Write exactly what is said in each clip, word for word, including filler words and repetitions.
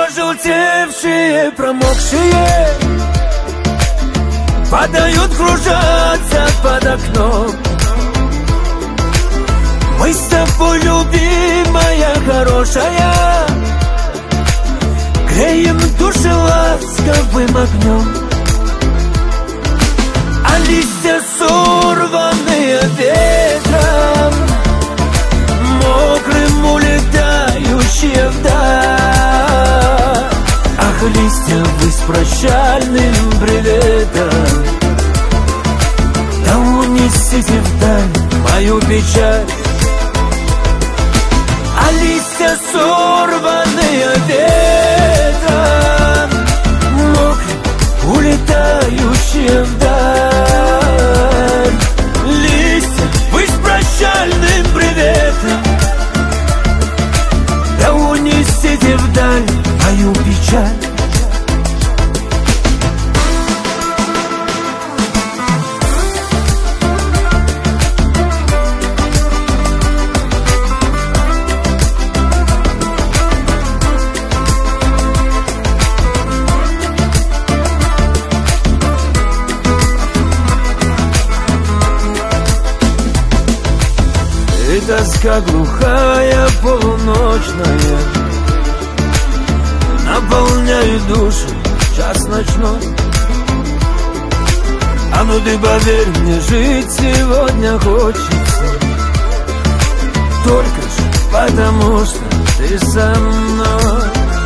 Пожелтевшие, промокшие падают, кружатся под окном. Мы с тобой, любимая, хорошая, греем души ласковым огнем. А листья, сорванные ветром, мокрым улетающие вдаль. Ах, листья, вы с прощальным приветом, да унесите вдаль мою печаль. А листья, сорванные ветром, мокрым улетающие вдаль. Листья, вы с прощальным приветом, да унесите вдаль мою печаль. И тоска глухая, полуночная наполняет душу час ночной. А ну ты поверь мне, жить сегодня хочется, только ж потому что ты со мной.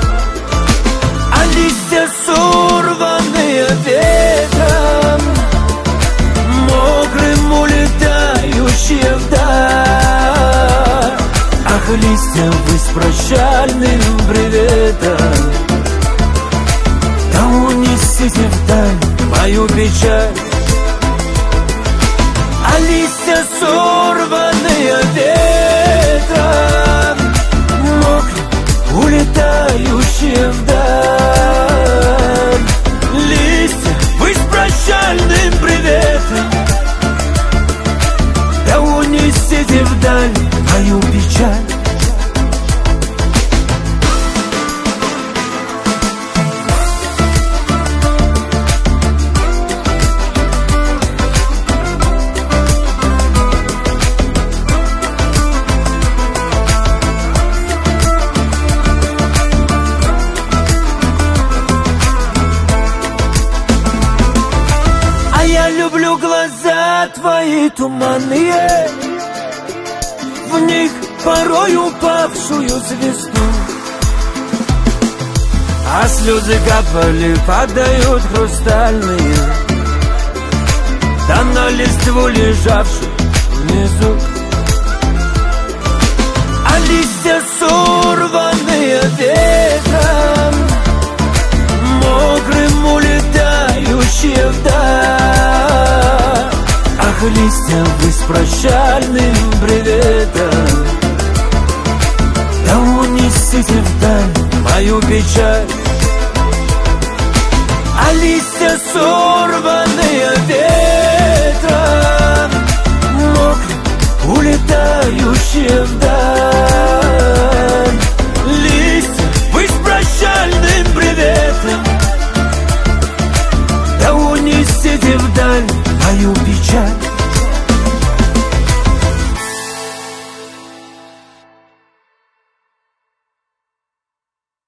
А листья, сорванные ветром, мокрым улетающие вдаль. Ах, листья, вы с прощальным приветом, да унесите вдаль мою печаль. А листья, сорванные ветром, мокрым улетающие вдаль. Листья, вы с прощальным приветом, да унесите вдаль мою печаль. А я люблю глаза твои туманные, в них порой упавшую звезду. А слезы капали, падают хрустальные, да на листву лежавшую внизу. А листья, сорванные ветром, мокрым улетающие вдаль. Ах, листья, вы с прощальным приветом, да унесите вдаль мою печаль. А листья,